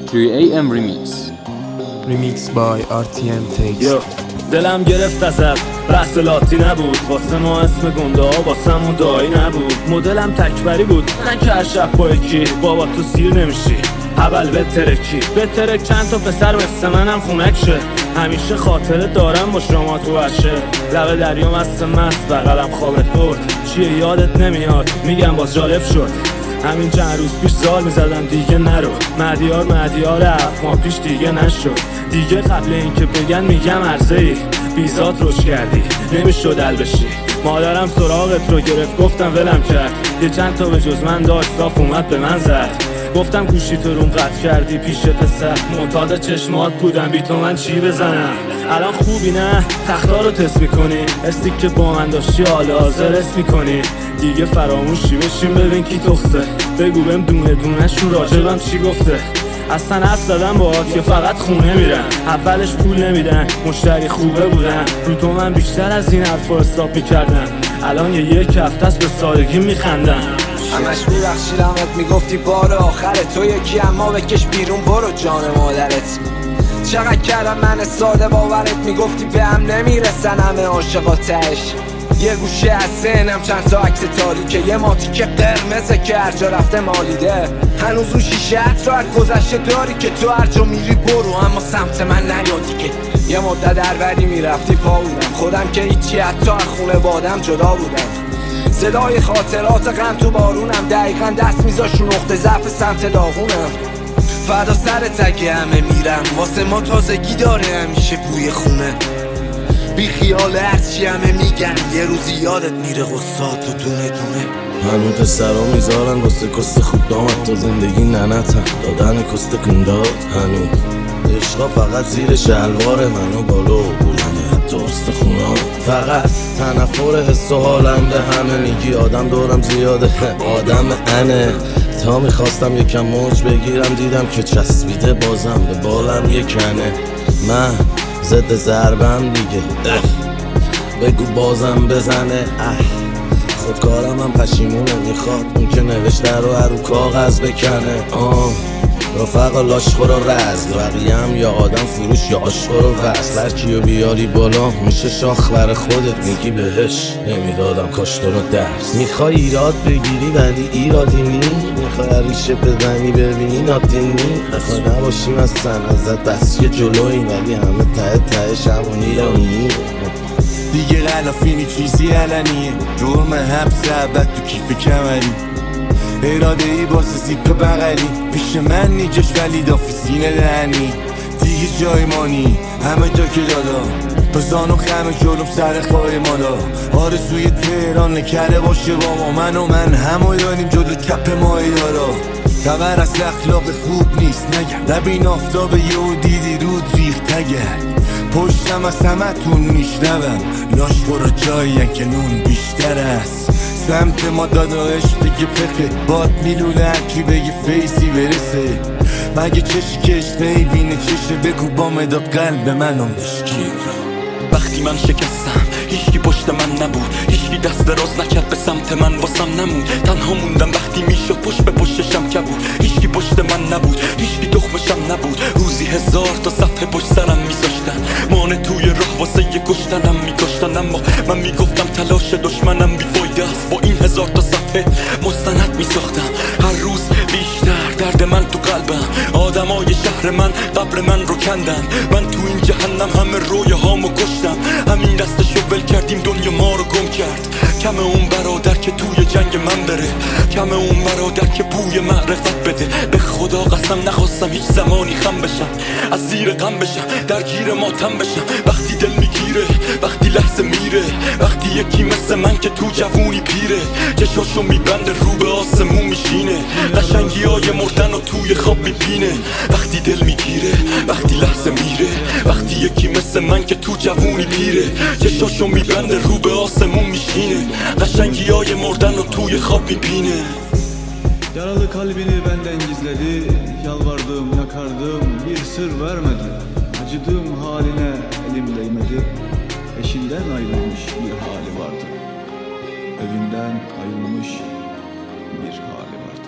3AM Remix by RTM Takes. دلم گرفت ازت بحث لاتی نبود، واسه ما اسم گنده ها واسمون دایی نبود. مدلم تکبری بود، نه که هر شب با یکی بابا تو سیر نمیشی اول بترک چند تا پسر مثل منم خونک شه. همیشه خاطره دارم با شما تو عشه، لب دریا مست بغلم خوابت برد. چیه یادت نمیاد میگم باز جالب شد. همین چند روز پیش زال میزدم دیگه نرو، مدیار 7 ماه پیش دیگه نشد. دیگه قبل این که بگن میگم عرضه ای بیزات روش کردی نمیشد حل بشی. مادرم سراغت رو گرفت گفتم ولم کرد، یه چند تا به جز من داشت صاف اومد به من زد. گفتم گوشی تو روم قطع کردی پیش پسر، معتاد چشمات بودم بی تو من چی بزنم. الان خوبی نه تختا رو تست میکنی، استیک که با من داشتی حالا حاضر است میکنی. دیگه فراموشی بشیم ببین کی تخته، بگو بهم دونه دونه‌شون راجبم چی گفته. اصلا حرف زدم باهات که فقط خونه میرن، اولش پول نمیدن مشتری خوبه بودن. رو تو من بیشتر از این حرفا حساب میکردن، الان یک هفته است به سادگی میخندن. همش میبخشیدمت میگفتی بار آخره تو یکی، اما بکش بیرون برو جان مادرت. چقدر کردم من ساده باورت، میگفتی به هم نمیرسن همه عاشقاتش. یه گوشه از ذهنم چند تا عکس تاریکه، یه ماتی که قرمزه که هر جا رفته مالیده. هنوز اون شیشه رو از گذشته داری که تو هر جا میری برو اما سمت من نیادی. که یه مدت دربری میرفتی پا بودم، خودم که هیچی حتی از خونه بادم جدا بودم. صدای خاطرات غم تو بارونم، دقیقا دست میذاش رو نقطه ضعف سمت داغونم. فردا سر تکه همه میرم، واسه ما تازگی داره همیشه بوی خونه. بی خیال هرچی همه میگن یه روزی یادت میره غصات و دونه دونه. هنو پسرها میذارن واسه کست خوب دامد، تا زندگی ننتن دادن کست کنداد. هنو عشقا فقط زیر شلوار منو بالا و بلنده حتی استخونا. فقط تنفر حس و حالم به همه میگی آدم دورم زیاده آدم انه. تا میخواستم یکم موج بگیرم دیدم که چسبیده بازم به بالم یکنه. من ضد ضربم دیگه بگو بازم بزنه. خودکارم هم پشیمونه، میخواد اون که نوشته رو کاغذ بکنه. رفقا لاشخور و رزل، بقیه هم یا آدم فروش یا آشخور و وصل. هر کیو بیاری بالا میشه شاخ بر خودت، میگی بهش نمیدادم کاش تو رو درس. میخوای ایراد بگیری ولی ایرادی نی، میخوای ریشه بزنی ببینی ناتینی. میخوای نباشیم از سن ازت بس یه جلوی، ولی همه ته شمونی رانی. دیگه غلافینی چیزی علنیه، جرم حبس عبد تو کیف کمری. اراده ای واسه زیپ بغلی، پیش من نیجش ولی دافی سینه دهنی. دیگه جای مانی همه جا که دادم، پسانو خمه جلوم سر خواهی مالا. آرزوی تهران نکره باشه با من همو دانیم جلو کپ ماهی دارا. خبر از اخلاق خوب نیست نگرد، نبین آفتاب یهو دیدی رود ریخت نگرد. پشتم از همه تون میشنوم، لاش برو جایین که نون بیشتر است. سمت ما داداش دیگه پخه باد میلونه، هرکی بگه فیسی برسه. مگه چشی که میبینه چشه، بگو با مداد قلب منو مشکی. وقتی من شکستم هیچکی پشت من نبود، هیچکی دست دراز نکرد به سمت من، واسم نمود. تنها موندم وقتی میشد پشت به پشتشم کبود. هیچکی پشت من نبود، هیچکی تخمشم نبود. روزی 1000 تا صفحه پشت سرم میذاشتن، مانه توی راه واسه یه کشتنم میکشتن. اما من میگفتم تلاش دشمنم بیفایده است، با این 1000 تا صفحه مستند میساختم. هر روز بیشتر درد من تو قلبم، آدمای شهر من قبر من رو کندن. من تو این جهنم همه رویاهامو کشتم، همین دستشو ول کردیم دنیا ما رو گم کرد. کم اون برادر که توی جنگ من بره، کم اون برادر که بوی معرفت بده. به خدا قسم نخواستم هیچ زمانی خم بشم، از زیر غم بشم درگیر ماتم بشم. وقتی دل میگیره، وقتی لحظه میره، وقتی یکی مثل من که تو جوونی پیره، چشاشو میبنده رو به آسمون میشینه. قشنگی های مردن و توی خواب میبینه. وقتی دل میگیره، وقتی لحظه میره، وقتی یکی مثل من که تو جوونی پیره، چشاشو میبنده رو به آسمون میشینه. قشنگی های مردن و توی خواب میبینه. Yaralı kalbini benden gizledi, yalvardım yakardım bir sır vermedi. Acıdığım haline elim değmedi, eşinden ayrılmış bir hali vardı. Evinden ayrılmış bir hali vardı.